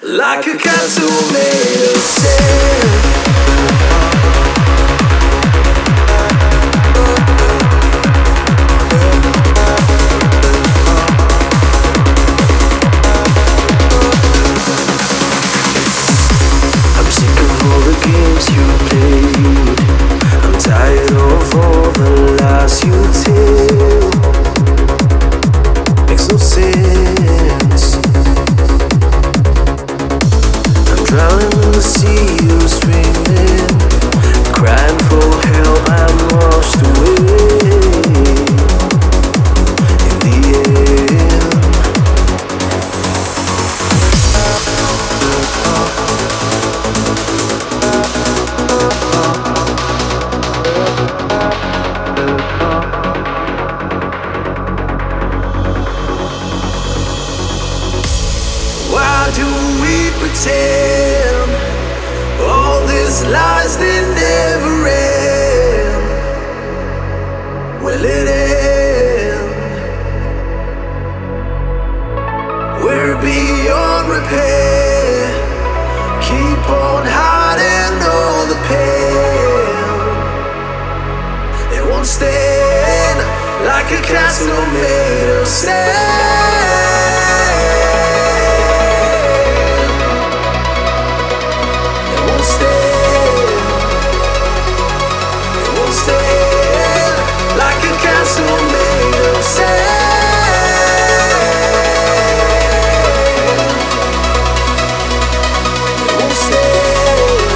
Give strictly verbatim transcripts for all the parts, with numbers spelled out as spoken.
Like a castle made of sand. I'm sick of all the games you played. I'm tired of all the lies you tell. Makes no sense. Drowning in the sea, you screaming, crying for help. I'm washed away in the end. Why do we pretend all these lies they never end? Will it end? We're beyond repair. Keep on hiding all the pain. It won't stand like a castle made of sand. Like a castle made of sand. It won't stand.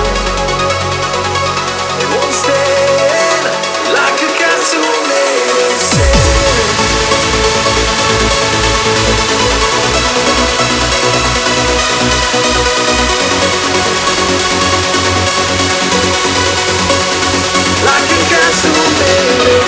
It won't stand. Like a castle made of sand. Like a castle made of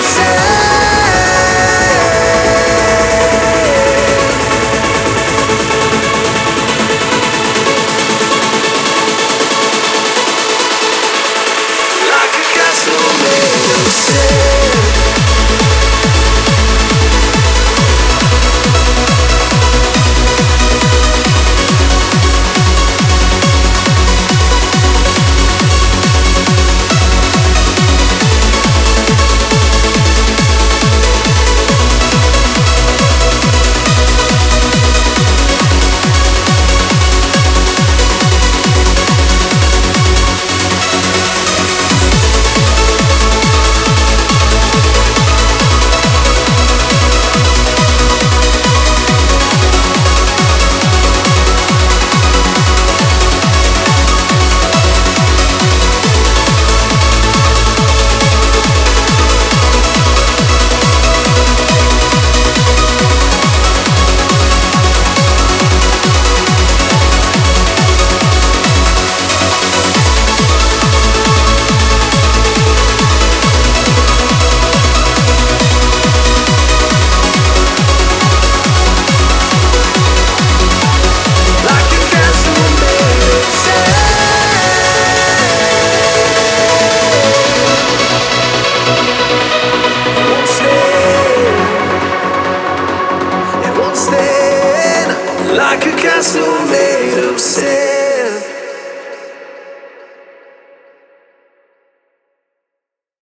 like a castle made of sand.